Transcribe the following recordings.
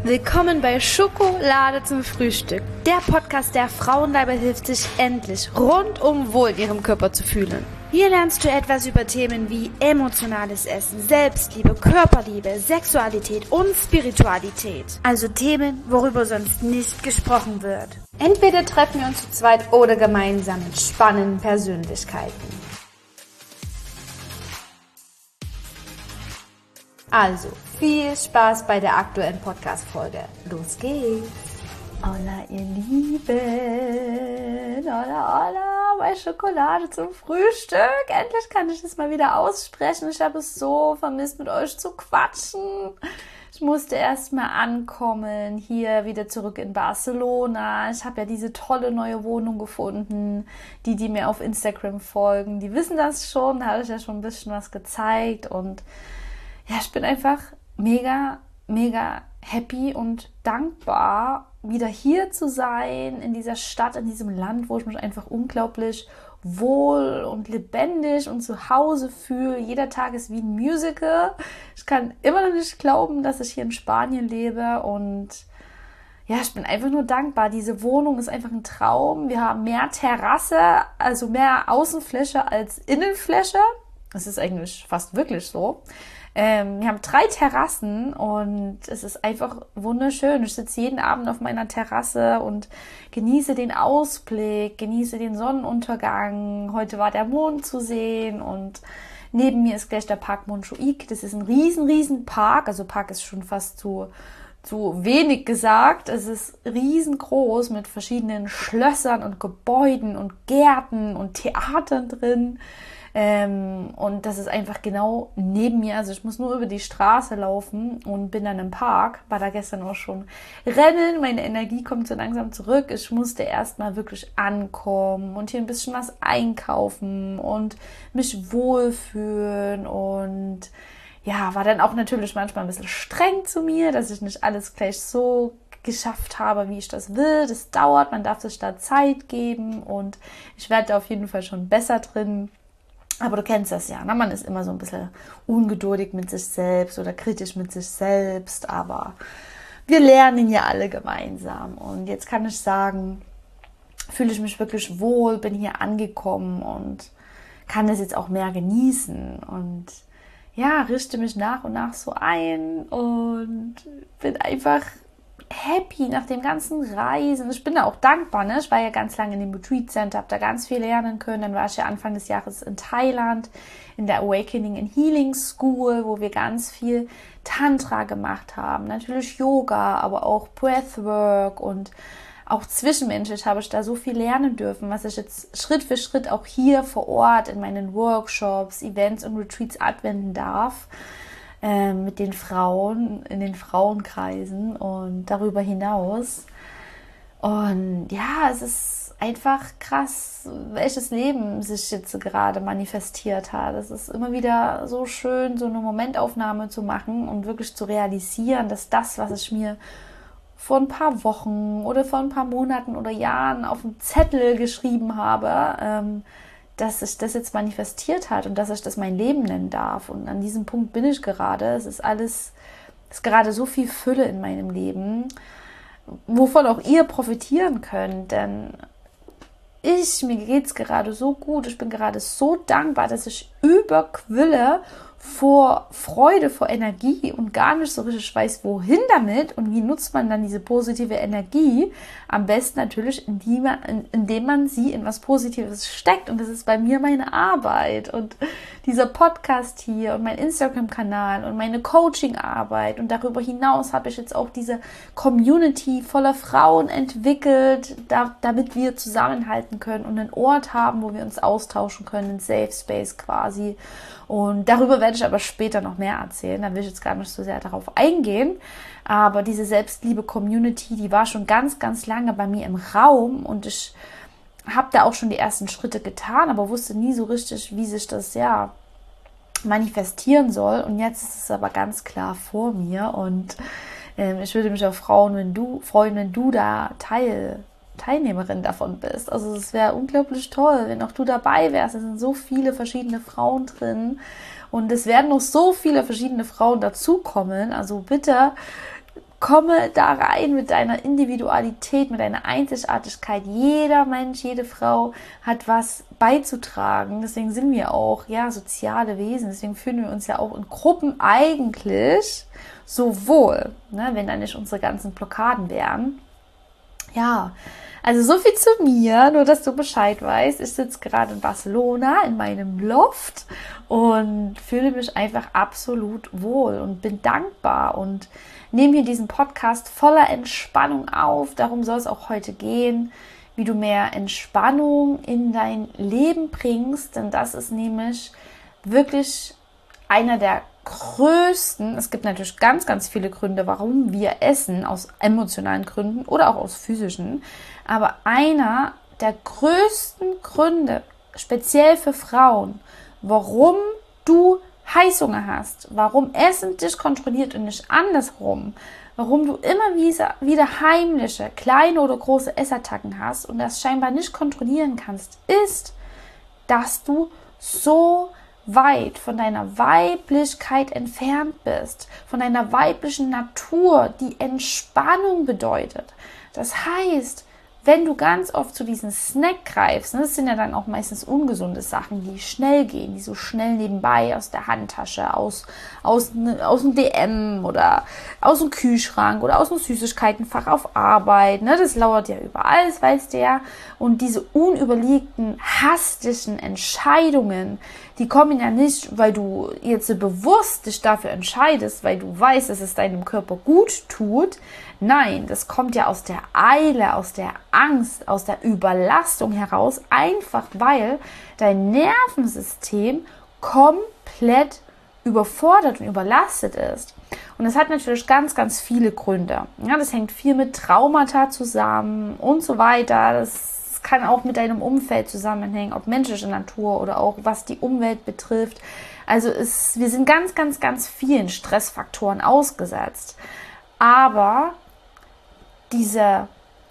Willkommen bei Schokolade zum Frühstück, der Podcast, der Frauen dabei hilft, sich endlich rundum wohl in ihrem Körper zu fühlen. Hier lernst du etwas über Themen wie emotionales Essen, Selbstliebe, Körperliebe, Sexualität und Spiritualität. Also Themen, worüber sonst nicht gesprochen wird. Entweder treffen wir uns zu zweit oder gemeinsam mit spannenden Persönlichkeiten. Also, viel Spaß bei der aktuellen Podcast-Folge. Los geht's! Hola, ihr Lieben! Hola, hola! Bei Schokolade zum Frühstück! Endlich kann ich das mal wieder aussprechen. Ich habe es so vermisst, mit euch zu quatschen. Ich musste erst mal ankommen, hier wieder zurück in Barcelona. Ich habe ja diese tolle neue Wohnung gefunden. Die mir auf Instagram folgen, die wissen das schon. Da habe ich ja schon ein bisschen was gezeigt und ja, ich bin einfach mega, mega happy und dankbar, wieder hier zu sein, in dieser Stadt, in diesem Land, wo ich mich einfach unglaublich wohl und lebendig und zu Hause fühle. Jeder Tag ist wie ein Musical. Ich kann immer noch nicht glauben, dass ich hier in Spanien lebe und ja, ich bin einfach nur dankbar. Diese Wohnung ist einfach ein Traum. Wir haben mehr Terrasse, also mehr Außenfläche als Innenfläche. Das ist eigentlich fast wirklich so. Wir haben 3 Terrassen und es ist einfach wunderschön. Ich sitze jeden Abend auf meiner Terrasse und genieße den Ausblick, genieße den Sonnenuntergang. Heute war der Mond zu sehen und neben mir ist gleich der Parc Montjuïc. Das ist ein riesen Park. Also Park ist schon fast zu wenig gesagt. Es ist riesengroß mit verschiedenen Schlössern und Gebäuden und Gärten und Theatern drin. Und das ist einfach genau neben mir, also ich muss nur über die Straße laufen und bin dann im Park, war da gestern auch schon rennen, meine Energie kommt so langsam zurück, ich musste erstmal wirklich ankommen und hier ein bisschen was einkaufen und mich wohlfühlen und ja, war dann auch natürlich manchmal ein bisschen streng zu mir, dass ich nicht alles gleich so geschafft habe, wie ich das will, das dauert, man darf sich da Zeit geben und ich werde da auf jeden Fall schon besser drin. Aber du kennst das ja, ne? Man ist immer so ein bisschen ungeduldig mit sich selbst oder kritisch mit sich selbst, aber wir lernen ja alle gemeinsam. Und jetzt kann ich sagen, fühle ich mich wirklich wohl, bin hier angekommen und kann das jetzt auch mehr genießen. Und ja, richte mich nach und nach so ein und bin einfach happy nach dem ganzen Reisen. Ich bin da auch dankbar, ne? Ich war ja ganz lange in dem Retreat Center, habe da ganz viel lernen können. Dann war ich ja Anfang des Jahres in Thailand in der Awakening and Healing School, wo wir ganz viel Tantra gemacht haben. Natürlich Yoga, aber auch Breathwork und auch zwischenmenschlich habe ich da so viel lernen dürfen, was ich jetzt Schritt für Schritt auch hier vor Ort in meinen Workshops, Events und Retreats anwenden darf. Mit den Frauen, in den Frauenkreisen und darüber hinaus. Und ja, es ist einfach krass, welches Leben sich jetzt gerade manifestiert hat. Es ist immer wieder so schön, so eine Momentaufnahme zu machen und wirklich zu realisieren, dass das, was ich mir vor ein paar Wochen oder vor ein paar Monaten oder Jahren auf einen Zettel geschrieben habe, dass sich das jetzt manifestiert hat und dass ich das mein Leben nennen darf. Und an diesem Punkt bin ich gerade. Es ist gerade so viel Fülle in meinem Leben, wovon auch ihr profitieren könnt. Denn mir geht's gerade so gut. Ich bin gerade so dankbar, dass ich überquille vor Freude, vor Energie und gar nicht so richtig weiß, wohin damit und wie nutzt man dann diese positive Energie. Am besten natürlich, indem man sie in was Positives steckt und das ist bei mir meine Arbeit und dieser Podcast hier und mein Instagram-Kanal und meine Coaching-Arbeit und darüber hinaus habe ich jetzt auch diese Community voller Frauen entwickelt, damit wir zusammenhalten können und einen Ort haben, wo wir uns austauschen können, einen Safe Space quasi. Und darüber werde ich aber später noch mehr erzählen. Da will ich jetzt gar nicht so sehr darauf eingehen. Aber diese Selbstliebe-Community, die war schon ganz, ganz lange bei mir im Raum. Und ich habe da auch schon die ersten Schritte getan, aber wusste nie so richtig, wie sich das ja manifestieren soll. Und jetzt ist es aber ganz klar vor mir. Und ich würde mich auch freuen, wenn du da Teilnehmerin davon bist. Also es wäre unglaublich toll, wenn auch du dabei wärst. Es sind so viele verschiedene Frauen drin und es werden noch so viele verschiedene Frauen dazukommen. Also bitte komme da rein mit deiner Individualität, mit deiner Einzigartigkeit. Jeder Mensch, jede Frau hat was beizutragen. Deswegen sind wir auch soziale Wesen. Deswegen fühlen wir uns ja auch in Gruppen eigentlich so wohl, ne, wenn da nicht unsere ganzen Blockaden wären. Ja, also so viel zu mir, nur dass du Bescheid weißt. Ich sitze gerade in Barcelona in meinem Loft und fühle mich einfach absolut wohl und bin dankbar und nehme hier diesen Podcast voller Entspannung auf. Darum soll es auch heute gehen, wie du mehr Entspannung in dein Leben bringst, denn das ist nämlich wirklich einer der größten, es gibt natürlich ganz, ganz viele Gründe, warum wir essen, aus emotionalen Gründen oder auch aus physischen, aber einer der größten Gründe, speziell für Frauen, warum du Heißhunger hast, warum Essen dich kontrolliert und nicht andersrum, warum du immer wieder heimliche, kleine oder große Essattacken hast und das scheinbar nicht kontrollieren kannst, ist, dass du so weit von deiner Weiblichkeit entfernt bist, von deiner weiblichen Natur, die Entspannung bedeutet. Das heißt, wenn du ganz oft zu diesen Snack greifst, das sind ja dann auch meistens ungesunde Sachen, die schnell gehen, die so schnell nebenbei aus der Handtasche, aus dem DM oder aus dem Kühlschrank oder aus dem Süßigkeitenfach auf Arbeit, ne? Das lauert ja überall, das weißt du ja. Und diese unüberlegten, hastigen Entscheidungen, die kommen ja nicht, weil du jetzt bewusst dich dafür entscheidest, weil du weißt, dass es deinem Körper gut tut. Nein, das kommt ja aus der Eile, aus der Angst, aus der Überlastung heraus, einfach weil dein Nervensystem komplett überfordert und überlastet ist. Und das hat natürlich ganz, ganz viele Gründe. Ja, das hängt viel mit Traumata zusammen und so weiter. Das kann auch mit deinem Umfeld zusammenhängen, ob menschliche Natur oder auch was die Umwelt betrifft. Also wir sind ganz, ganz, ganz vielen Stressfaktoren ausgesetzt. Aber diese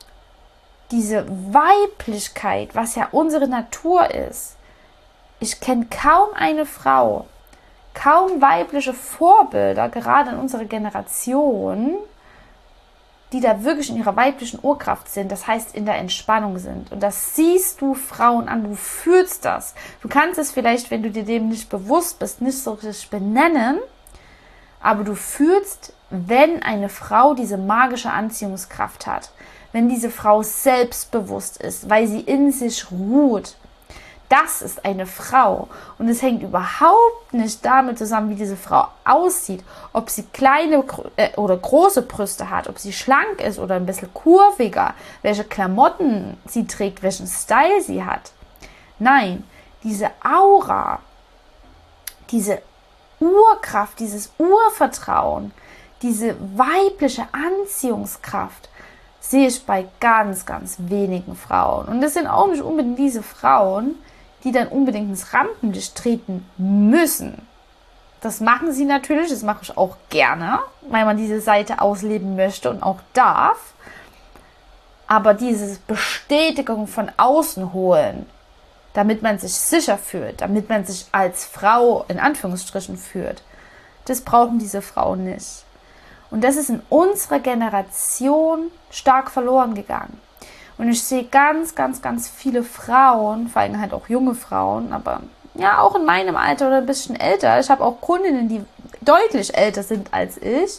Weiblichkeit, was ja unsere Natur ist, ich kenne kaum eine Frau, kaum weibliche Vorbilder, gerade in unserer Generation, die da wirklich in ihrer weiblichen Urkraft sind, das heißt in der Entspannung sind. Und das siehst du Frauen an, du fühlst das. Du kannst es vielleicht, wenn du dir dem nicht bewusst bist, nicht so richtig benennen, aber du fühlst, wenn eine Frau diese magische Anziehungskraft hat, wenn diese Frau selbstbewusst ist, weil sie in sich ruht. Das ist eine Frau. Und es hängt überhaupt nicht damit zusammen, wie diese Frau aussieht, ob sie kleine oder große Brüste hat, ob sie schlank ist oder ein bisschen kurviger, welche Klamotten sie trägt, welchen Style sie hat. Nein, diese Aura, diese Urkraft, dieses Urvertrauen, diese weibliche Anziehungskraft sehe ich bei ganz, ganz wenigen Frauen. Und das sind auch nicht unbedingt diese Frauen, die dann unbedingt ins Rampenlicht treten müssen. Das machen sie natürlich, das mache ich auch gerne, weil man diese Seite ausleben möchte und auch darf. Aber diese Bestätigung von außen holen, damit man sich sicher fühlt, damit man sich als Frau in Anführungsstrichen fühlt, das brauchen diese Frauen nicht. Und das ist in unserer Generation stark verloren gegangen. Und ich sehe ganz, ganz, ganz viele Frauen, vor allem halt auch junge Frauen, aber ja auch in meinem Alter oder ein bisschen älter. Ich habe auch Kundinnen, die deutlich älter sind als ich.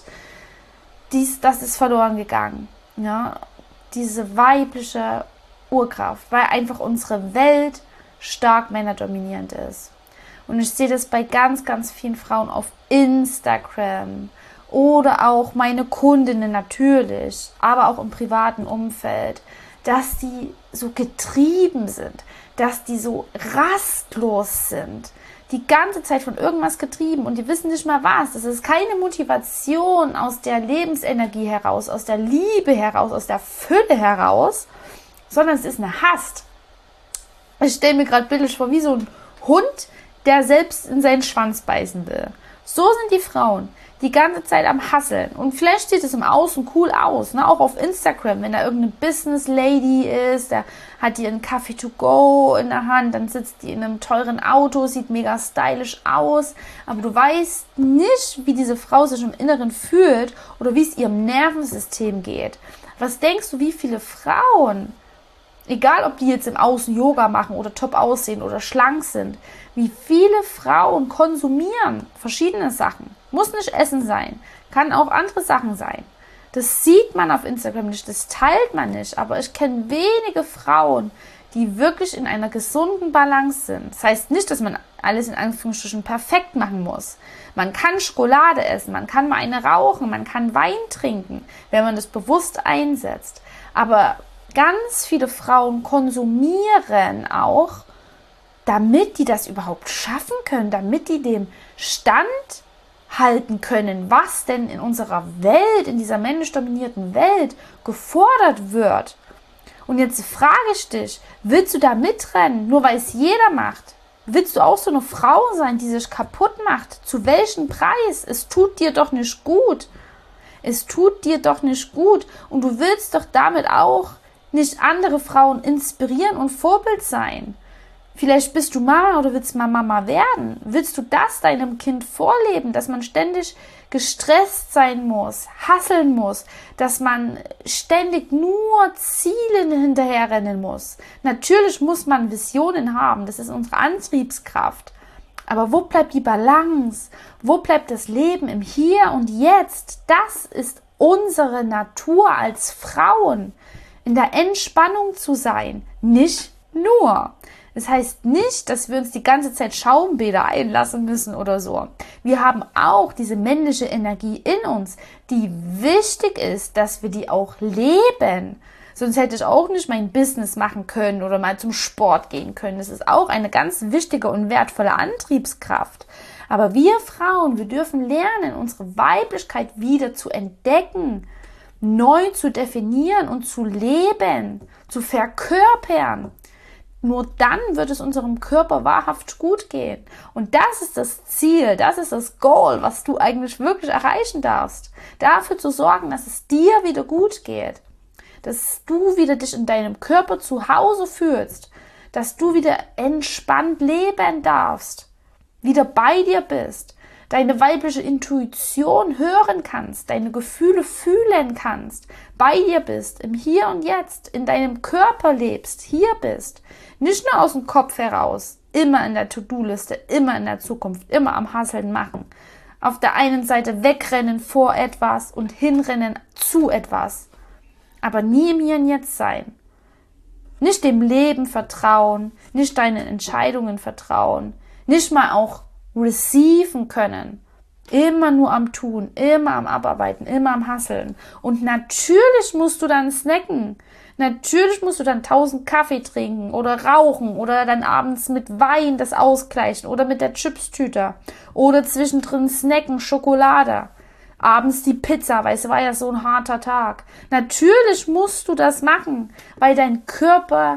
Das ist verloren gegangen. Ja, diese weibliche Urkraft, weil einfach unsere Welt stark männerdominierend ist. Und ich sehe das bei ganz, ganz vielen Frauen auf Instagram oder auch meine Kundinnen natürlich, aber auch im privaten Umfeld, dass die so getrieben sind, dass die so rastlos sind, die ganze Zeit von irgendwas getrieben und die wissen nicht mal was. Das ist keine Motivation aus der Lebensenergie heraus, aus der Liebe heraus, aus der Fülle heraus, sondern es ist eine Hast. Ich stelle mir gerade bildlich vor, wie so ein Hund, der selbst in seinen Schwanz beißen will. So sind die Frauen. die ganze Zeit am Hustlen. Und vielleicht sieht es im Außen cool aus, ne? Auch auf Instagram, wenn da irgendeine Business Lady ist, da hat die einen Kaffee to go in der Hand, dann sitzt die in einem teuren Auto, sieht mega stylisch aus, aber du weißt nicht, wie diese Frau sich im Inneren fühlt oder wie es ihrem Nervensystem geht. Was denkst du, wie viele Frauen, egal ob die jetzt im Außen Yoga machen oder top aussehen oder schlank sind, wie viele Frauen konsumieren verschiedene Sachen. Muss nicht Essen sein, kann auch andere Sachen sein. Das sieht man auf Instagram nicht, das teilt man nicht. Aber ich kenne wenige Frauen, die wirklich in einer gesunden Balance sind. Das heißt nicht, dass man alles in Anführungsstrichen perfekt machen muss. Man kann Schokolade essen, man kann mal eine rauchen, man kann Wein trinken, wenn man das bewusst einsetzt. Aber ganz viele Frauen konsumieren auch, damit die das überhaupt schaffen können, damit die dem Stand halten können, was denn in unserer Welt, in dieser männlich dominierten Welt gefordert wird. Und jetzt frage ich dich, willst du da mitrennen, nur weil es jeder macht? Willst du auch so eine Frau sein, die sich kaputt macht? Zu welchem Preis? Es tut dir doch nicht gut. Es tut dir doch nicht gut. Und du willst doch damit auch nicht andere Frauen inspirieren und Vorbild sein. Vielleicht bist du Mama oder willst mal Mama werden. Willst du das deinem Kind vorleben, dass man ständig gestresst sein muss, hasseln muss, dass man ständig nur Zielen hinterherrennen muss? Natürlich muss man Visionen haben, das ist unsere Antriebskraft. Aber wo bleibt die Balance? Wo bleibt das Leben im Hier und Jetzt? Das ist unsere Natur als Frauen, in der Entspannung zu sein, nicht nur. Das heißt nicht, dass wir uns die ganze Zeit Schaumbäder einlassen müssen oder so. Wir haben auch diese männliche Energie in uns, die wichtig ist, dass wir die auch leben. Sonst hätte ich auch nicht mein Business machen können oder mal zum Sport gehen können. Das ist auch eine ganz wichtige und wertvolle Antriebskraft. Aber wir Frauen, wir dürfen lernen, unsere Weiblichkeit wieder zu entdecken, neu zu definieren und zu leben, zu verkörpern. Nur dann wird es unserem Körper wahrhaft gut gehen. Und das ist das Ziel, das ist das Goal, was du eigentlich wirklich erreichen darfst. Dafür zu sorgen, dass es dir wieder gut geht. Dass du wieder dich in deinem Körper zu Hause fühlst. Dass du wieder entspannt leben darfst. Wieder bei dir bist. Deine weibliche Intuition hören kannst, deine Gefühle fühlen kannst, bei dir bist, im Hier und Jetzt, in deinem Körper lebst, hier bist. Nicht nur aus dem Kopf heraus, immer in der To-Do-Liste, immer in der Zukunft, immer am Hasseln machen. Auf der einen Seite wegrennen vor etwas und hinrennen zu etwas, aber nie im Hier und Jetzt sein. Nicht dem Leben vertrauen, nicht deinen Entscheidungen vertrauen, nicht mal auch receiven können. Immer nur am Tun, immer am Abarbeiten, immer am Hasseln. Und natürlich musst du dann snacken. Natürlich musst du dann 1000 Kaffee trinken oder rauchen oder dann abends mit Wein das ausgleichen oder mit der Chipstüte oder zwischendrin snacken, Schokolade. Abends die Pizza, weil es war ja so ein harter Tag. Natürlich musst du das machen, weil dein Körper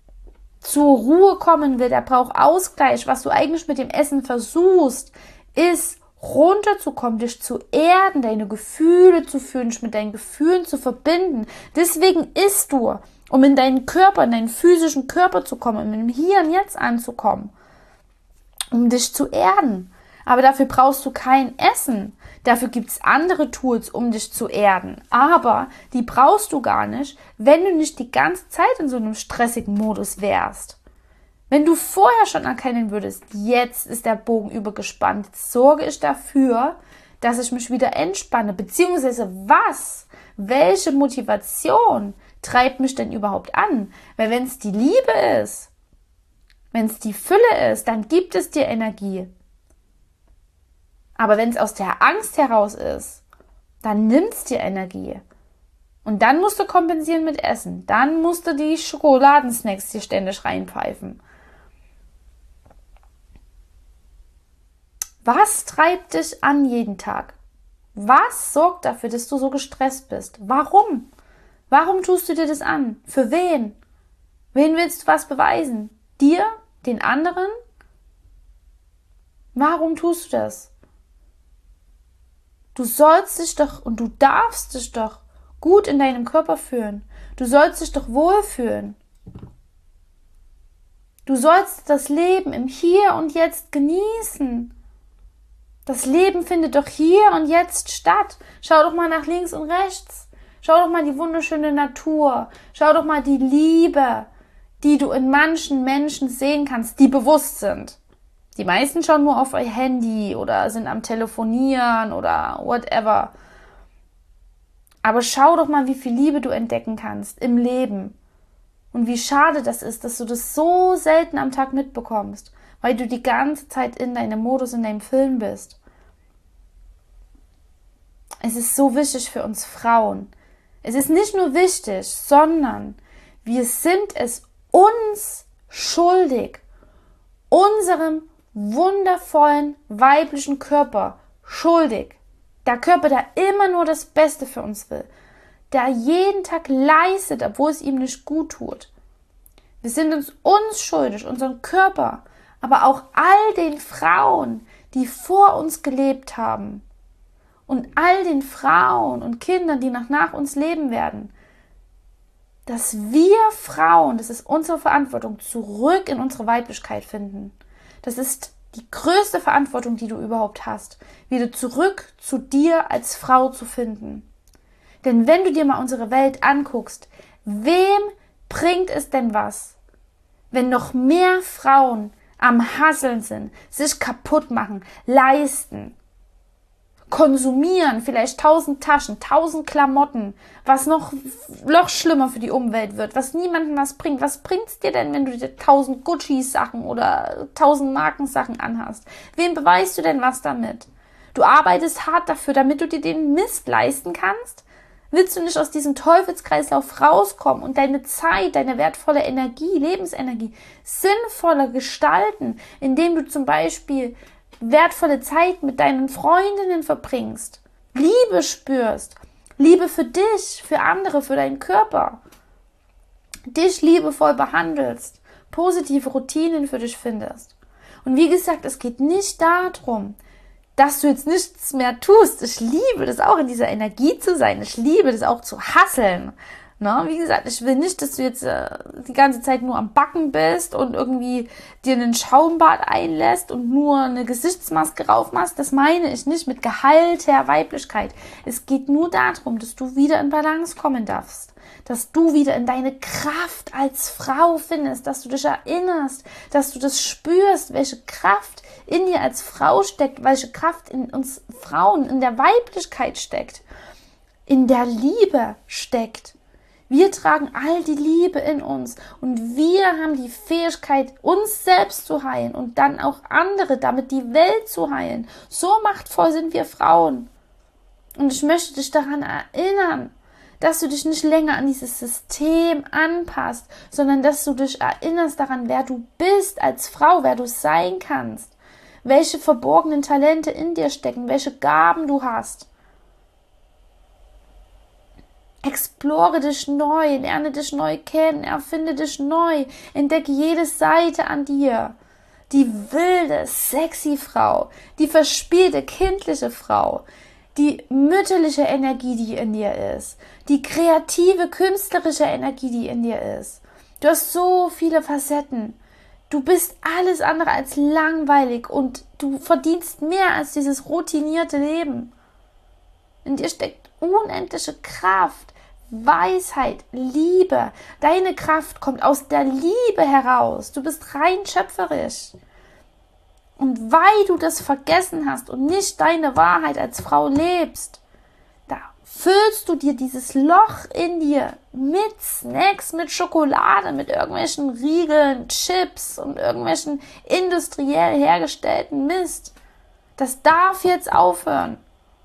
zur Ruhe kommen will, der braucht Ausgleich. Was du eigentlich mit dem Essen versuchst, ist runterzukommen, dich zu erden, deine Gefühle zu fühlen, dich mit deinen Gefühlen zu verbinden. Deswegen isst du, um in deinen Körper, in deinen physischen Körper zu kommen, um im Hier und Jetzt anzukommen, um dich zu erden. Aber dafür brauchst du kein Essen. Dafür gibt's andere Tools, um dich zu erden. Aber die brauchst du gar nicht, wenn du nicht die ganze Zeit in so einem stressigen Modus wärst. Wenn du vorher schon erkennen würdest, jetzt ist der Bogen übergespannt, jetzt sorge ich dafür, dass ich mich wieder entspanne. Beziehungsweise welche Motivation treibt mich denn überhaupt an? Weil wenn es die Liebe ist, wenn es die Fülle ist, dann gibt es dir Energie. Aber wenn es aus der Angst heraus ist, dann nimmt es dir Energie. Und dann musst du kompensieren mit Essen. Dann musst du die Schokoladensnacks dir ständig reinpfeifen. Was treibt dich an jeden Tag? Was sorgt dafür, dass du so gestresst bist? Warum? Warum tust du dir das an? Für wen? Wen willst du was beweisen? Dir? Den anderen? Warum tust du das? Du sollst dich doch und du darfst dich doch gut in deinem Körper fühlen. Du sollst dich doch wohlfühlen. Du sollst das Leben im Hier und Jetzt genießen. Das Leben findet doch hier und jetzt statt. Schau doch mal nach links und rechts. Schau doch mal die wunderschöne Natur. Schau doch mal die Liebe, die du in manchen Menschen sehen kannst, die bewusst sind. Die meisten schauen nur auf ihr Handy oder sind am Telefonieren oder whatever. Aber schau doch mal, wie viel Liebe du entdecken kannst im Leben. Und wie schade das ist, dass du das so selten am Tag mitbekommst, weil du die ganze Zeit in deinem Modus, in deinem Film bist. Es ist so wichtig für uns Frauen. Es ist nicht nur wichtig, sondern wir sind es uns schuldig, unserem wundervollen weiblichen Körper schuldig. Der Körper, der immer nur das Beste für uns will, der jeden Tag leistet, obwohl es ihm nicht gut tut. Wir sind uns schuldig, unseren Körper, aber auch all den Frauen, die vor uns gelebt haben und all den Frauen und Kindern, die noch nach uns leben werden, dass wir Frauen, das ist unsere Verantwortung, zurück in unsere Weiblichkeit finden. Das ist die größte Verantwortung, die du überhaupt hast, wieder zurück zu dir als Frau zu finden. Denn wenn du dir mal unsere Welt anguckst, wem bringt es denn was, wenn noch mehr Frauen am Hasseln sind, sich kaputt machen, leisten, konsumieren, vielleicht 1000 Taschen, 1000 Klamotten, was noch schlimmer für die Umwelt wird, was niemandem was bringt. Was bringt's dir denn, wenn du dir 1000 Gucci-Sachen oder 1000 Markensachen anhast? Wem beweist du denn was damit? Du arbeitest hart dafür, damit du dir den Mist leisten kannst? Willst du nicht aus diesem Teufelskreislauf rauskommen und deine Zeit, deine wertvolle Energie, Lebensenergie sinnvoller gestalten, indem du zum Beispiel wertvolle Zeit mit deinen Freundinnen verbringst, Liebe spürst, Liebe für dich, für andere, für deinen Körper, dich liebevoll behandelst, positive Routinen für dich findest. Und wie gesagt, es geht nicht darum, dass du jetzt nichts mehr tust. Ich liebe das auch, in dieser Energie zu sein. Ich liebe das auch zu hustlen. Ne? Wie gesagt, ich will nicht, dass du jetzt die ganze Zeit nur am Backen bist und irgendwie dir einen Schaumbad einlässt und nur eine Gesichtsmaske raufmachst. Das meine ich nicht mit geheilter Weiblichkeit. Es geht nur darum, dass du wieder in Balance kommen darfst. Dass du wieder in deine Kraft als Frau findest, dass du dich erinnerst, dass du das spürst, welche Kraft in dir als Frau steckt, welche Kraft in uns Frauen, in der Weiblichkeit steckt, in der Liebe steckt. Wir tragen all die Liebe in uns und wir haben die Fähigkeit, uns selbst zu heilen und dann auch andere, damit die Welt zu heilen. So machtvoll sind wir Frauen. Und ich möchte dich daran erinnern, dass du dich nicht länger an dieses System anpasst, sondern dass du dich erinnerst daran, wer du bist als Frau, wer du sein kannst, welche verborgenen Talente in dir stecken, welche Gaben du hast. Explore dich neu, lerne dich neu kennen, erfinde dich neu, entdecke jede Seite an dir. Die wilde, sexy Frau, die verspielte, kindliche Frau, die mütterliche Energie, die in dir ist, die kreative, künstlerische Energie, die in dir ist. Du hast so viele Facetten. Du bist alles andere als langweilig und du verdienst mehr als dieses routinierte Leben. In dir steckt unendliche Kraft, Weisheit, Liebe. Deine Kraft kommt aus der Liebe heraus. Du bist rein schöpferisch. Und weil du das vergessen hast und nicht deine Wahrheit als Frau lebst, da füllst du dir dieses Loch in dir mit Snacks, mit Schokolade, mit irgendwelchen Riegeln, Chips und irgendwelchen industriell hergestellten Mist. Das darf jetzt aufhören.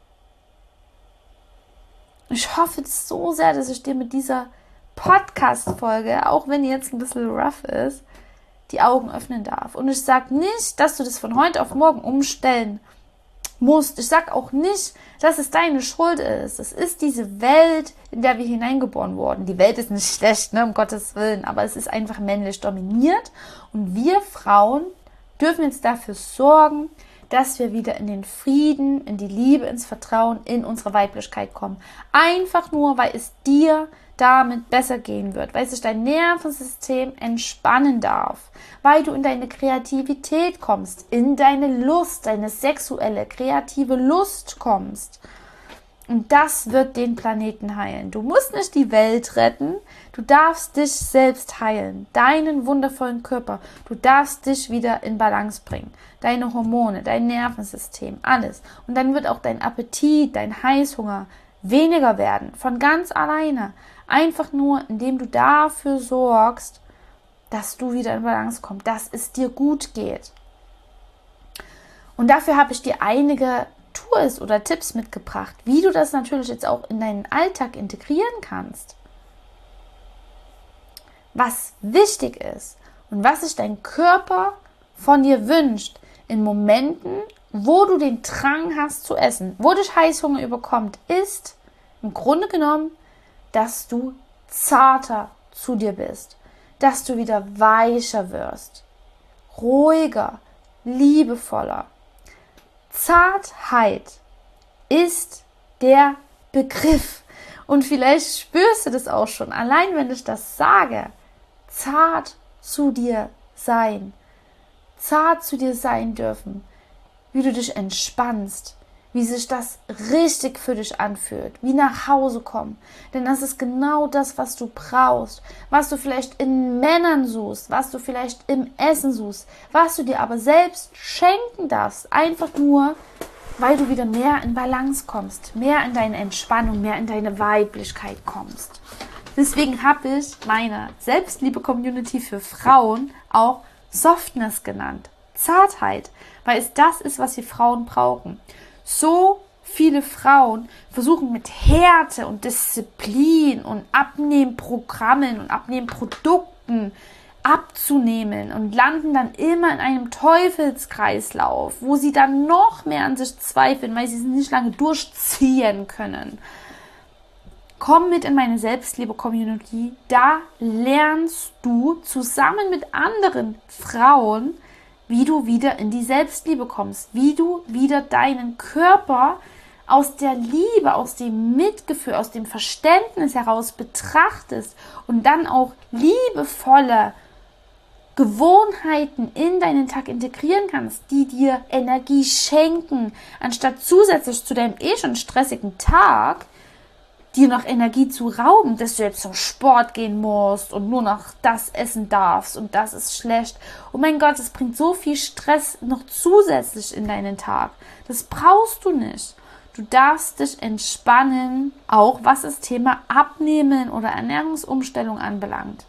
Ich hoffe so sehr, dass ich dir mit dieser Podcast-Folge, auch wenn die jetzt ein bisschen rough ist, die Augen öffnen darf. Und ich sage nicht, dass du das von heute auf morgen umstellen musst. Ich sage auch nicht, dass es deine Schuld ist. Es ist diese Welt, in der wir hineingeboren wurden. Die Welt ist nicht schlecht, ne, um Gottes Willen, aber es ist einfach männlich dominiert. Und wir Frauen dürfen jetzt dafür sorgen, dass wir wieder in den Frieden, in die Liebe, ins Vertrauen, in unsere Weiblichkeit kommen. Einfach nur, weil es dir damit besser gehen wird, weil sich dein Nervensystem entspannen darf, weil du in deine Kreativität kommst, in deine Lust, deine sexuelle, kreative Lust kommst. Und das wird den Planeten heilen. Du musst nicht die Welt retten, du darfst dich selbst heilen, deinen wundervollen Körper. Du darfst dich wieder in Balance bringen, deine Hormone, dein Nervensystem, alles. Und dann wird auch dein Appetit, dein Heißhunger weniger werden, von ganz alleine. Einfach nur, indem du dafür sorgst, dass du wieder in Balance kommst, dass es dir gut geht. Und dafür habe ich dir einige Tools oder Tipps mitgebracht, wie du das natürlich jetzt auch in deinen Alltag integrieren kannst. Was wichtig ist und was sich dein Körper von dir wünscht, in Momenten, wo du den Drang hast zu essen, wo dich Heißhunger überkommt, ist im Grunde genommen, dass du zarter zu dir bist, dass du wieder weicher wirst, ruhiger, liebevoller. Zartheit ist der Begriff. Und vielleicht spürst du das auch schon, allein wenn ich das sage. Zart zu dir sein. Zart zu dir sein dürfen. Wie du dich entspannst. Wie sich das richtig für dich anfühlt. Wie nach Hause kommen. Denn das ist genau das, was du brauchst. Was du vielleicht in Männern suchst. Was du vielleicht im Essen suchst. Was du dir aber selbst schenken darfst. Einfach nur, weil du wieder mehr in Balance kommst. Mehr in deine Entspannung, mehr in deine Weiblichkeit kommst. Deswegen habe ich meine Selbstliebe-Community für Frauen auch Softness genannt. Zartheit. Weil es das ist, was wir Frauen brauchen. So viele Frauen versuchen mit Härte und Disziplin und Abnehmprogrammen und Abnehmprodukten abzunehmen und landen dann immer in einem Teufelskreislauf, wo sie dann noch mehr an sich zweifeln, weil sie es nicht lange durchziehen können. Komm mit in meine Selbstliebe-Community, da lernst du zusammen mit anderen Frauen, wie du wieder in die Selbstliebe kommst, wie du wieder deinen Körper aus der Liebe, aus dem Mitgefühl, aus dem Verständnis heraus betrachtest und dann auch liebevolle Gewohnheiten in deinen Tag integrieren kannst, die dir Energie schenken, anstatt zusätzlich zu deinem schon stressigen Tag dir noch Energie zu rauben, dass du jetzt zum Sport gehen musst und nur noch das essen darfst und das ist schlecht. Oh mein Gott, es bringt so viel Stress noch zusätzlich in deinen Tag. Das brauchst du nicht. Du darfst dich entspannen, auch was das Thema Abnehmen oder Ernährungsumstellung anbelangt.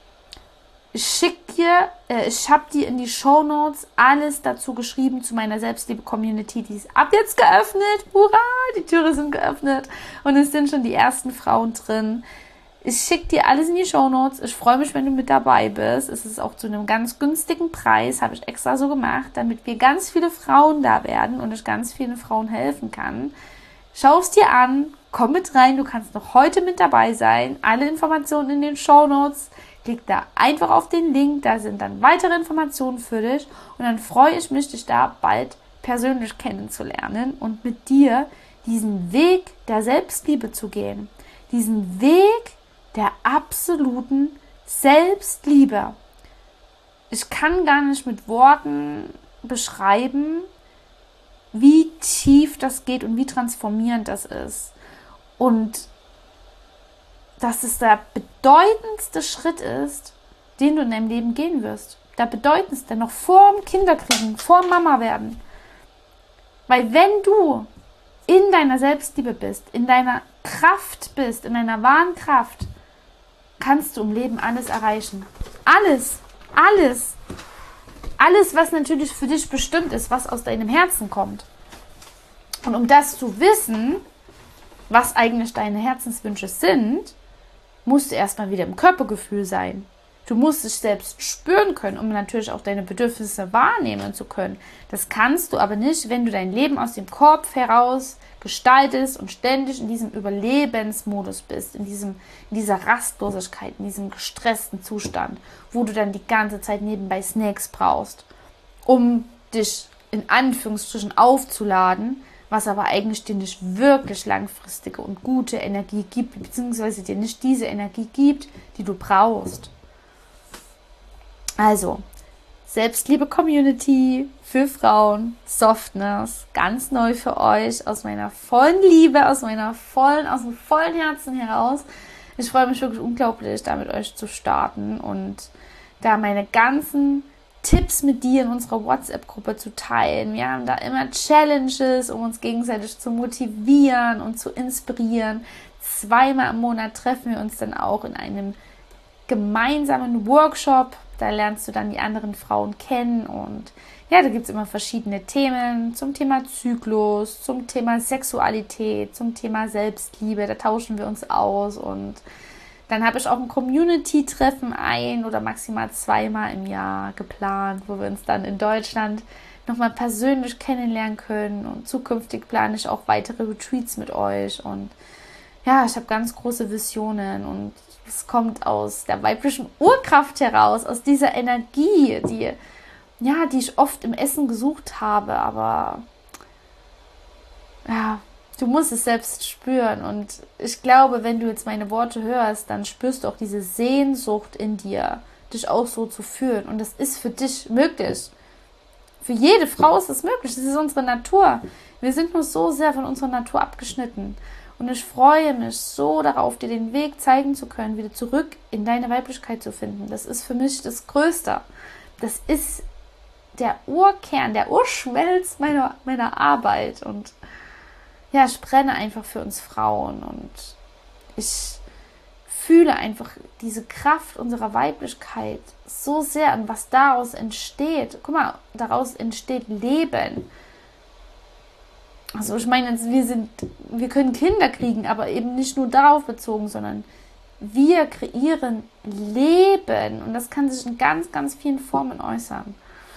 Ich habe dir in die Shownotes alles dazu geschrieben zu meiner Selbstliebe-Community. Die ist ab jetzt geöffnet. Hurra, die Türen sind geöffnet und es sind schon die ersten Frauen drin. Ich schicke dir alles in die Shownotes. Ich freue mich, wenn du mit dabei bist. Es ist auch zu einem ganz günstigen Preis, habe ich extra so gemacht, damit wir ganz viele Frauen da werden und ich ganz vielen Frauen helfen kann. Schau es dir an, komm mit rein, du kannst noch heute mit dabei sein. Alle Informationen in den Shownotes. Klick da einfach auf den Link, da sind dann weitere Informationen für dich und dann freue ich mich, dich da bald persönlich kennenzulernen und mit dir diesen Weg der Selbstliebe zu gehen. Diesen Weg der absoluten Selbstliebe. Ich kann gar nicht mit Worten beschreiben, wie tief das geht und wie transformierend das ist. Und dass es der bedeutendste Schritt ist, den du in deinem Leben gehen wirst. Der bedeutendste, noch vor dem Kinderkriegen, vor Mama werden. Weil wenn du in deiner Selbstliebe bist, in deiner Kraft bist, in deiner wahren Kraft, kannst du im Leben alles erreichen. Alles, alles. Alles, was natürlich für dich bestimmt ist, was aus deinem Herzen kommt. Und um das zu wissen, was eigentlich deine Herzenswünsche sind, musst du erstmal wieder im Körpergefühl sein. Du musst dich selbst spüren können, um natürlich auch deine Bedürfnisse wahrnehmen zu können. Das kannst du aber nicht, wenn du dein Leben aus dem Kopf heraus gestaltest und ständig in diesem Überlebensmodus bist, in dieser Rastlosigkeit, in diesem gestressten Zustand, wo du dann die ganze Zeit nebenbei Snacks brauchst, um dich in Anführungsstrichen aufzuladen, was aber eigentlich dir nicht wirklich langfristige und gute Energie gibt, beziehungsweise dir nicht diese Energie gibt, die du brauchst. Also, Selbstliebe-Community für Frauen, Softness, ganz neu für euch, aus meiner vollen Liebe, aus dem vollen Herzen heraus. Ich freue mich wirklich unglaublich, da mit euch zu starten und da meine ganzen Tipps mit dir in unserer WhatsApp-Gruppe zu teilen. Wir haben da immer Challenges, um uns gegenseitig zu motivieren und zu inspirieren. 2-mal im Monat treffen wir uns dann auch in einem gemeinsamen Workshop. Da lernst du dann die anderen Frauen kennen und ja, da gibt es immer verschiedene Themen zum Thema Zyklus, zum Thema Sexualität, zum Thema Selbstliebe. Da tauschen wir uns aus und dann habe ich auch ein Community-Treffen 1 oder maximal 2-mal im Jahr geplant, wo wir uns dann in Deutschland nochmal persönlich kennenlernen können. Und zukünftig plane ich auch weitere Retreats mit euch. Und ja, ich habe ganz große Visionen und es kommt aus der weiblichen Urkraft heraus, aus dieser Energie, die ich oft im Essen gesucht habe. Aber ja, du musst es selbst spüren und ich glaube, wenn du jetzt meine Worte hörst, dann spürst du auch diese Sehnsucht in dir, dich auch so zu fühlen und das ist für dich möglich. Für jede Frau ist es möglich, das ist unsere Natur. Wir sind nur so sehr von unserer Natur abgeschnitten und ich freue mich so darauf, dir den Weg zeigen zu können, wieder zurück in deine Weiblichkeit zu finden. Das ist für mich das Größte. Das ist der Urkern, der Urschmelz meiner Arbeit und ja, ich brenne einfach für uns Frauen und ich fühle einfach diese Kraft unserer Weiblichkeit so sehr und was daraus entsteht. Guck mal, daraus entsteht Leben. Also ich meine, wir können Kinder kriegen, aber eben nicht nur darauf bezogen, sondern wir kreieren Leben und das kann sich in ganz, ganz vielen Formen äußern.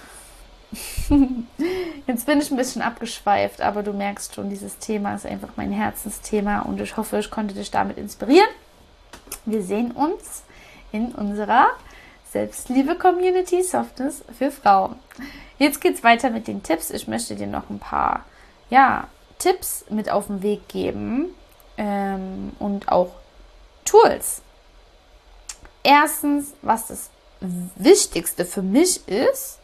Jetzt bin ich ein bisschen abgeschweift, aber du merkst schon, dieses Thema ist einfach mein Herzensthema und ich hoffe, ich konnte dich damit inspirieren. Wir sehen uns in unserer Selbstliebe-Community Softness für Frauen. Jetzt geht es weiter mit den Tipps. Ich möchte dir noch ein paar Tipps mit auf den Weg geben und auch Tools. Erstens, was das Wichtigste für mich ist,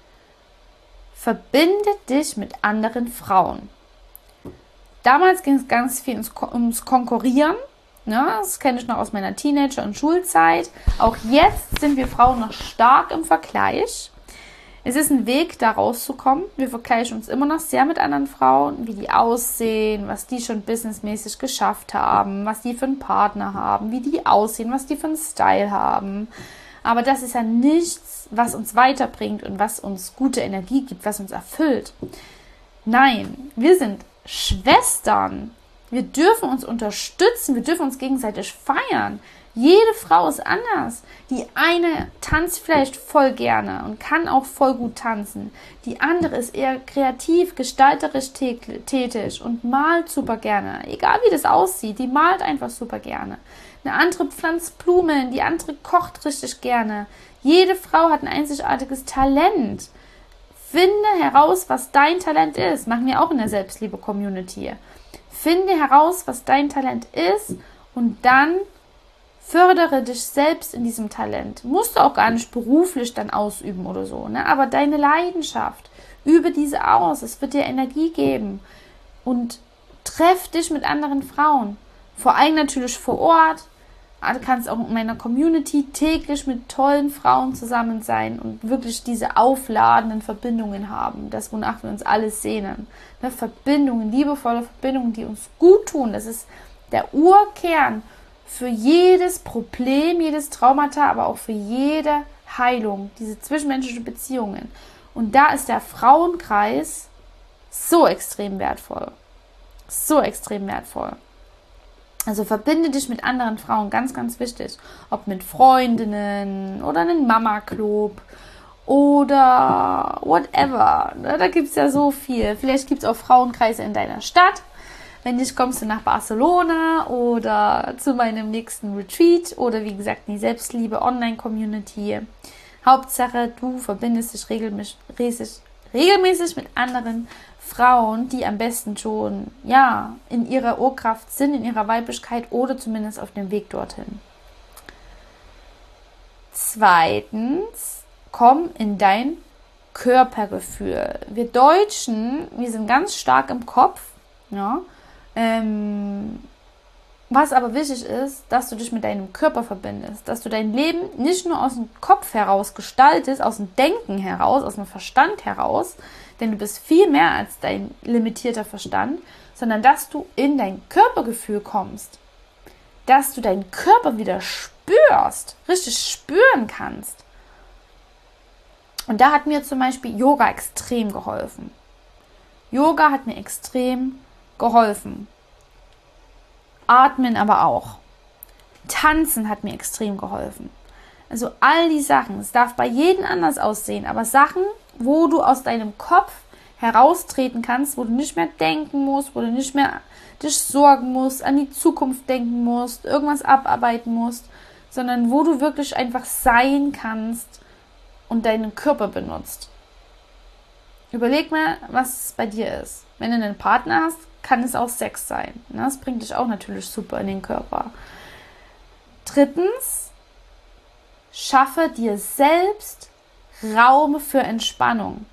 verbinde dich mit anderen Frauen. Damals ging es ganz viel ums Konkurrieren. Ne? Das kenne ich noch aus meiner Teenager- und Schulzeit. Auch jetzt sind wir Frauen noch stark im Vergleich. Es ist ein Weg, da rauszukommen. Wir vergleichen uns immer noch sehr mit anderen Frauen, wie die aussehen, was die schon businessmäßig geschafft haben, was die für einen Partner haben, wie die aussehen, was die für einen Style haben. Aber das ist ja nichts, was uns weiterbringt und was uns gute Energie gibt, was uns erfüllt. Nein, wir sind Schwestern. Wir dürfen uns unterstützen, wir dürfen uns gegenseitig feiern. Jede Frau ist anders. Die eine tanzt vielleicht voll gerne und kann auch voll gut tanzen. Die andere ist eher kreativ, gestalterisch tätig und malt super gerne. Egal wie das aussieht, die malt einfach super gerne. Eine andere pflanzt Blumen, die andere kocht richtig gerne. Jede Frau hat ein einzigartiges Talent. Finde heraus, was dein Talent ist. Machen wir auch in der Selbstliebe-Community. Finde heraus, was dein Talent ist und dann fördere dich selbst in diesem Talent. Musst du auch gar nicht beruflich dann ausüben oder so, ne? Aber deine Leidenschaft, übe diese aus. Es wird dir Energie geben. Und treff dich mit anderen Frauen. Vor allem natürlich vor Ort. Du kannst auch in meiner Community täglich mit tollen Frauen zusammen sein und wirklich diese aufladenden Verbindungen haben. Das, wonach wir uns alle sehnen. Ne? Verbindungen, liebevolle Verbindungen, die uns gut tun. Das ist der Urkern für jedes Problem, jedes Traumata, aber auch für jede Heilung, diese zwischenmenschlichen Beziehungen. Und da ist der Frauenkreis so extrem wertvoll. So extrem wertvoll. Also verbinde dich mit anderen Frauen, ganz, ganz wichtig. Ob mit Freundinnen oder einem Mama-Club oder whatever. Da gibt es ja so viel. Vielleicht gibt es auch Frauenkreise in deiner Stadt. Wenn nicht, kommst du nach Barcelona oder zu meinem nächsten Retreat oder wie gesagt die Selbstliebe Online-Community. Hauptsache, du verbindest dich regelmäßig mit anderen Frauen, die am besten schon, ja, in ihrer Urkraft sind, in ihrer Weiblichkeit oder zumindest auf dem Weg dorthin. Zweitens, komm in dein Körpergefühl. Wir Deutschen, wir sind ganz stark im Kopf, ja. Was aber wichtig ist, dass du dich mit deinem Körper verbindest, dass du dein Leben nicht nur aus dem Kopf heraus gestaltest, aus dem Denken heraus, aus dem Verstand heraus, denn du bist viel mehr als dein limitierter Verstand, sondern dass du in dein Körpergefühl kommst, dass du deinen Körper wieder spürst, richtig spüren kannst. Und da hat mir zum Beispiel Yoga extrem geholfen. Yoga hat mir extrem geholfen. Atmen aber auch. Tanzen hat mir extrem geholfen. Also all die Sachen, es darf bei jedem anders aussehen, aber Sachen, wo du aus deinem Kopf heraustreten kannst, wo du nicht mehr denken musst, wo du nicht mehr dich sorgen musst, an die Zukunft denken musst, irgendwas abarbeiten musst, sondern wo du wirklich einfach sein kannst und deinen Körper benutzt. Überleg mal, was es bei dir ist. Wenn du einen Partner hast, kann es auch Sex sein. Das bringt dich auch natürlich super in den Körper. Drittens, schaffe dir selbst Raum für Entspannung.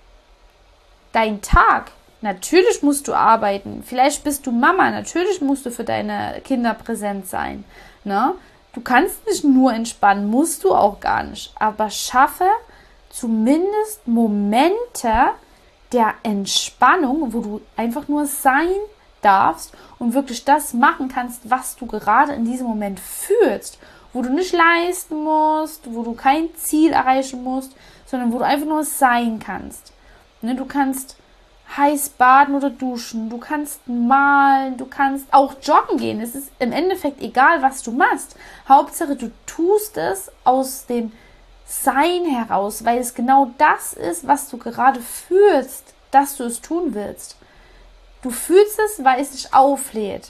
Dein Tag, natürlich musst du arbeiten. Vielleicht bist du Mama, natürlich musst du für deine Kinder präsent sein. Ne? Du kannst nicht nur entspannen, musst du auch gar nicht. Aber schaffe zumindest Momente der Entspannung, wo du einfach nur sein darfst und wirklich das machen kannst, was du gerade in diesem Moment fühlst, wo du nicht leisten musst, wo du kein Ziel erreichen musst, sondern wo du einfach nur sein kannst. Ne, du kannst heiß baden oder duschen, du kannst malen, du kannst auch joggen gehen. Es ist im Endeffekt egal, was du machst. Hauptsache, du tust es aus dem Sein heraus, weil es genau das ist, was du gerade fühlst, dass du es tun willst. Du fühlst es, weil es dich auflädt.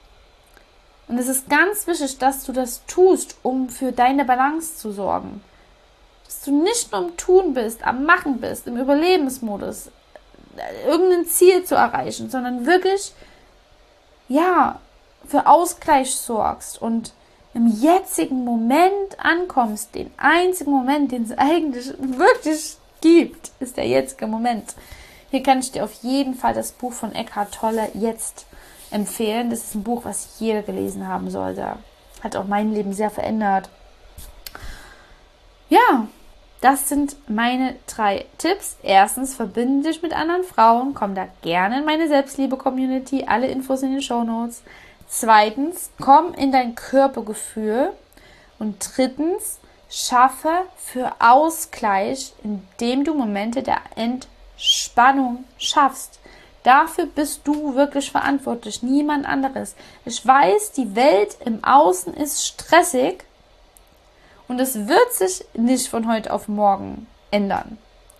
Und es ist ganz wichtig, dass du das tust, um für deine Balance zu sorgen. Dass du nicht nur im Tun bist, am Machen bist, im Überlebensmodus, irgendein Ziel zu erreichen, sondern wirklich, ja, für Ausgleich sorgst und im jetzigen Moment ankommst, den einzigen Moment, den es eigentlich wirklich gibt, ist der jetzige Moment. Hier kann ich dir auf jeden Fall das Buch von Eckhart Tolle jetzt empfehlen. Das ist ein Buch, was jeder gelesen haben sollte. Hat auch mein Leben sehr verändert. Ja, das sind meine 3 Tipps. Erstens, verbinde dich mit anderen Frauen. Komm da gerne in meine Selbstliebe-Community. Alle Infos in den Shownotes. Zweitens, komm in dein Körpergefühl. Und drittens, schaffe für Ausgleich, indem du Momente der Entspannung schaffst. Dafür bist du wirklich verantwortlich, niemand anderes. Ich weiß, die Welt im Außen ist stressig und es wird sich nicht von heute auf morgen ändern.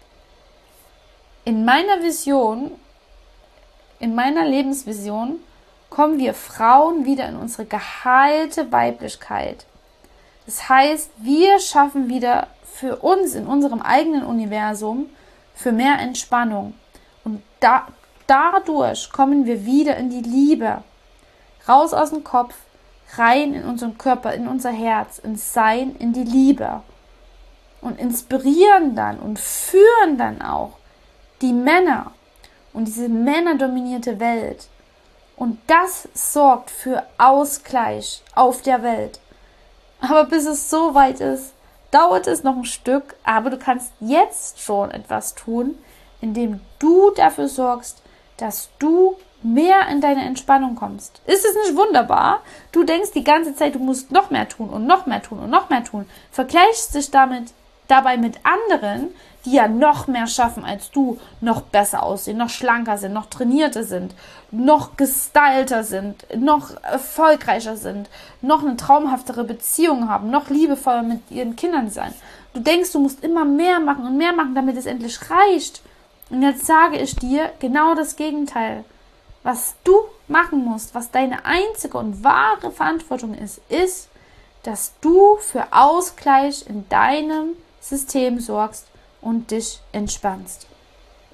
In meiner Vision, in meiner Lebensvision, kommen wir Frauen wieder in unsere geheilte Weiblichkeit. Das heißt, wir schaffen wieder für uns in unserem eigenen Universum für mehr Entspannung. Und dadurch kommen wir wieder in die Liebe. Raus aus dem Kopf, rein in unseren Körper, in unser Herz, ins Sein, in die Liebe. Und inspirieren dann und führen dann auch die Männer und diese männerdominierte Welt. Und das sorgt für Ausgleich auf der Welt. Aber bis es so weit ist, dauert es noch ein Stück, aber du kannst jetzt schon etwas tun, indem du dafür sorgst, dass du mehr in deine Entspannung kommst. Ist es nicht wunderbar? Du denkst die ganze Zeit, du musst noch mehr tun und noch mehr tun und noch mehr tun. Vergleichst dich dabei mit anderen, die ja noch mehr schaffen als du, noch besser aussehen, noch schlanker sind, noch trainierter sind, noch gestylter sind, noch erfolgreicher sind, noch eine traumhaftere Beziehung haben, noch liebevoller mit ihren Kindern sein. Du denkst, du musst immer mehr machen und mehr machen, damit es endlich reicht. Und jetzt sage ich dir genau das Gegenteil. Was du machen musst, was deine einzige und wahre Verantwortung ist, dass du für Ausgleich in deinem System sorgst und dich entspannst.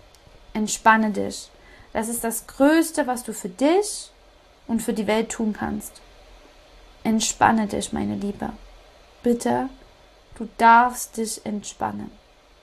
Entspanne dich. Das ist das Größte, was du für dich und für die Welt tun kannst. Entspanne dich, meine Liebe. Bitte, du darfst dich entspannen.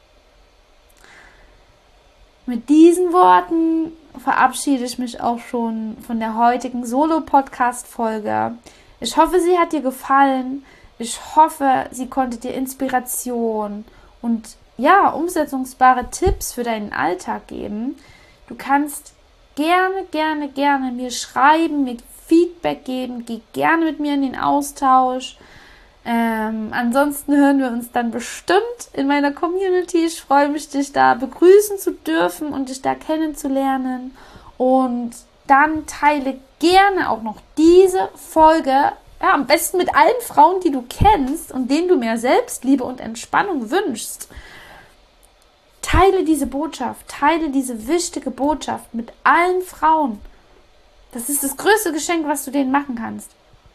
Mit diesen Worten verabschiede ich mich auch schon von der heutigen Solo-Podcast-Folge. Ich hoffe, sie hat dir gefallen. Ich hoffe, sie konnte dir Inspiration und umsetzbare Tipps für deinen Alltag geben. Du kannst gerne mir schreiben, mir Feedback geben, geh gerne mit mir in den Austausch. Ansonsten hören wir uns dann bestimmt in meiner Community. Ich freue mich, dich da begrüßen zu dürfen und dich da kennenzulernen. Und dann teile gerne auch noch diese Folge, am besten mit allen Frauen, die du kennst und denen du mehr Selbstliebe und Entspannung wünschst. Teile diese Botschaft, teile diese wichtige Botschaft mit allen Frauen. Das ist das größte Geschenk, was du denen machen kannst.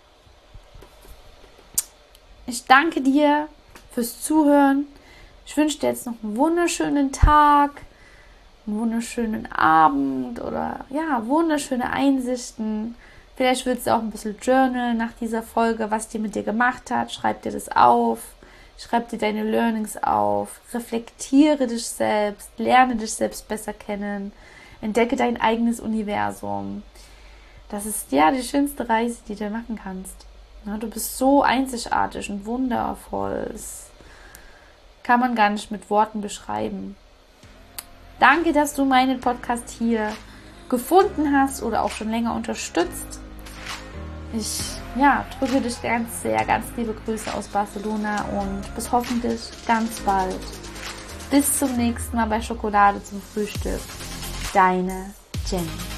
Ich danke dir fürs Zuhören. Ich wünsche dir jetzt noch einen wunderschönen Tag, einen wunderschönen Abend oder wunderschöne Einsichten. Vielleicht willst du auch ein bisschen journalen nach dieser Folge, was die mit dir gemacht hat. Schreib dir das auf. Schreib dir deine Learnings auf, reflektiere dich selbst, lerne dich selbst besser kennen, entdecke dein eigenes Universum. Das ist die schönste Reise, die du machen kannst. Du bist so einzigartig und wundervoll. Das kann man gar nicht mit Worten beschreiben. Danke, dass du meinen Podcast hier gefunden hast oder auch schon länger unterstützt. Ich drücke dich ganz liebe Grüße aus Barcelona und bis hoffentlich ganz bald. Bis zum nächsten Mal bei Schokolade zum Frühstück. Deine Jenny.